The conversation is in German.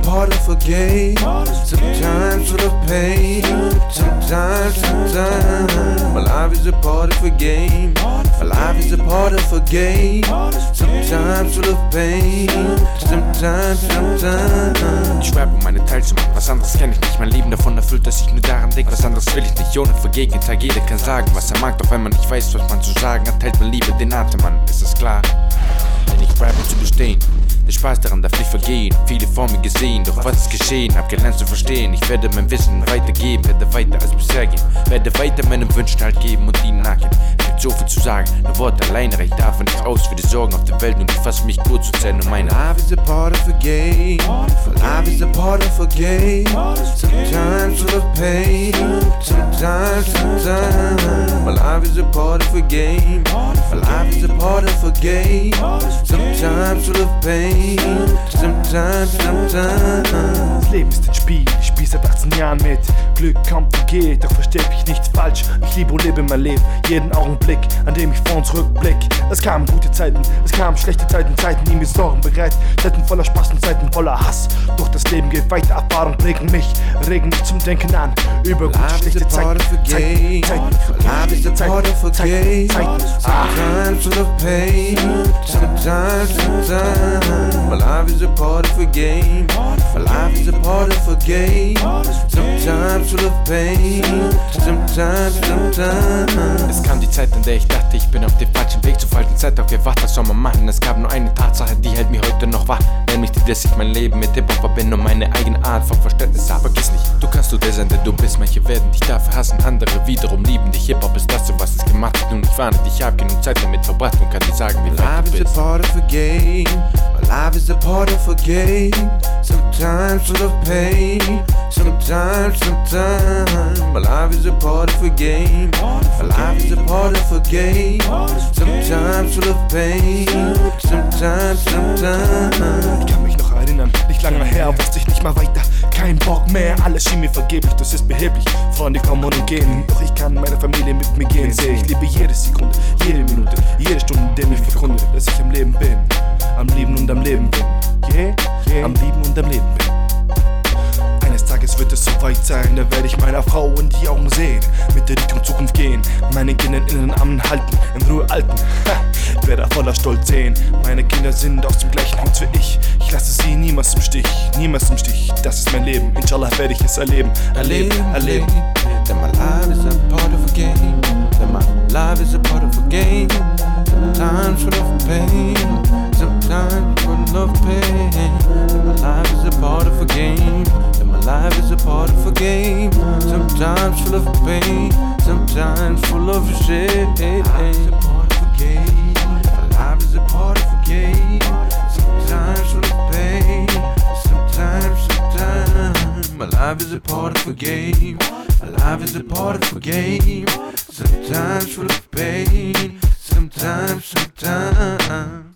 part of a game. Sometimes full of pain. Sometimes. My life is a part of a game. My life is a part of a game. Sometimes full of pain. Sometimes. Ich schreibe, um meine Teil zu machen, was anderes kenn ich nicht. Mein Leben davon erfüllt, dass ich nur daran denke. Was anderes will ich nicht, ohne Vergegenteil. Jeder kann sagen, was er mag, doch wenn man nicht weiß, was man zu sagen hat, hält man lieber den Atem an, ist das klar? Denn ich schreibe, um zu bestehen. Der Spaß daran darf nicht vergehen. Viele vor mir gesehen, doch was ist geschehen? Hab gelernt zu verstehen. Ich werde mein Wissen weitergeben, werde weiter als bisher gehen. Werde weiter meinen Wünschen halt geben und ihnen nachgehen. Es gibt so viel zu sagen, nur Worte alleine reicht davon nicht aus für die Sorgen auf der Welt. Und ich fasse mich kurz zu zählen um meine. Life is a part of a game. Life is a part of a game. Sometimes full of pain. Sometimes. My life is a part of a game. My life is a part of a game. Sometimes full of pain. Sometimes. Das Leben ist ein Spiel, ich spiel seit 18 Jahren mit. Glück kommt und geht, doch versteh mich nichts falsch. Ich liebe und lebe mein Leben, jeden Augenblick, an dem ich vor uns rückblick. Es kamen gute Zeiten, es kamen schlechte Zeiten, Zeiten, die mir Sorgen bereit, Zeiten voller Spaß und Zeiten voller Hass. Doch das Leben geht weiter, Erfahrung regen mich zum Denken an. Über gute, schlechte Zeiten, Life is a part of a game. Sometimes full of pain. Sometimes. My life is a part of a game. My life is a part of a game. Sometimes full of pain. Sometimes. Es kam die Zeit, in der ich dachte, ich bin auf dem falschen Weg zur falschen Zeit aufgewacht. Was soll man machen? Es gab nur eine Tatsache, die hält mich heute noch wach. Nämlich die, dass ich mein Leben mit Hip-Hop verbinde und meine eigene Art von Verständnis habe. Vergiss nicht, du kannst nur der sein, der du bist. Manche werden dich dafür hassen, andere wiederum lieben dich. Hip-Hop ist das, was es gemacht hat. Und ich warne dich, ich hab genug Zeit damit verbracht und kann dir sagen, wie weit du bist. Life is a part of a game. Life is a part of a game. Sometimes full of pain. Sometimes. My life is a part of a game. My life is a part of a game. Sometimes full of pain. Sometimes. Ich kann mich noch erinnern, nicht lange her, wusste ich nicht mal weiter. Kein Bock mehr, alles schien mir vergeblich, das ist behilflich. Freunde kommen und gehen, doch ich kann meine Familie mit mir gehen. Sehe, ich liebe jede Sekunde, jede Minute, jede Stunde, in der mir verkunde, dass ich am Leben bin. Am Leben und am Leben bin. Am Leben und am Leben bin. Eines Tages wird es soweit sein, da werde ich meiner Frau in die Augen sehen, mit der Richtung Zukunft gehen, meine Kinder in den Armen halten, in Ruhe halten, werde voller Stolz sehen. Meine Kinder sind aus dem gleichen Haus wie ich lasse sie niemals im Stich, das ist mein Leben, inshallah werde ich es erleben. That my life is a part of a game. That my life is a part of a game. Sometimes full of pain. Sometimes full of pain. That my life is a part of a game. That my life is a part of a game. Sometimes full of pain. Sometimes full of shit. My life is a part of a game. My life is a part of a game. Sometimes full of pain. Sometimes. My life is a part of a game. My life is a part of a game. Sometimes full of pain. Sometimes.